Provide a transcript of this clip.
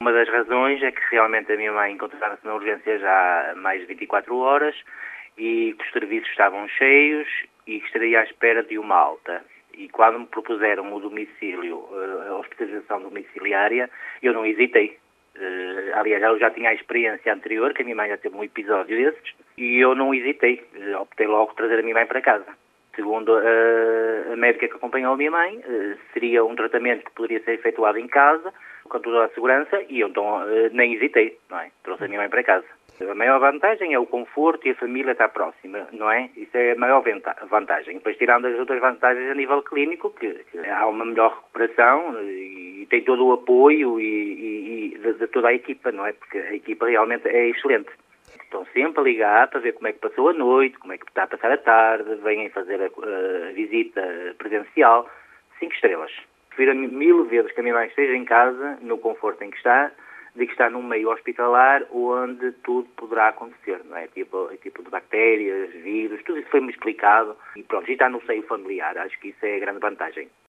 Uma das razões é que realmente a minha mãe encontrava-se na urgência já há mais de 24 horas e que os serviços estavam cheios e que estaria à espera de uma alta. E quando me propuseram o domicílio, a hospitalização domiciliária, eu não hesitei. Aliás, eu já tinha a experiência anterior, que a minha mãe já teve um episódio desses, e eu não hesitei. Optei logo por trazer a minha mãe para casa. Segundo a médica que acompanhou a minha mãe, seria um tratamento que poderia ser efetuado em casa, com toda a segurança, e eu então nem hesitei, não é? Trouxe a minha mãe para casa. A maior vantagem é o conforto e a família estar próxima, não é? Isso é a maior vantagem. Depois, tirando as outras vantagens a nível clínico, que há uma melhor recuperação e tem todo o apoio de toda a equipa, não é? Porque a equipa realmente é excelente. Estão sempre a ligar para ver como é que passou a noite, como é que está a passar a tarde, vêm fazer a visita presencial. 5 estrelas. Prefiro 1000 vezes que a minha mãe esteja em casa, no conforto em que está, de que está num meio hospitalar onde tudo poderá acontecer, não é? Tipo de bactérias, vírus, tudo isso foi-me explicado e pronto, e está no seio familiar. Acho que isso é a grande vantagem.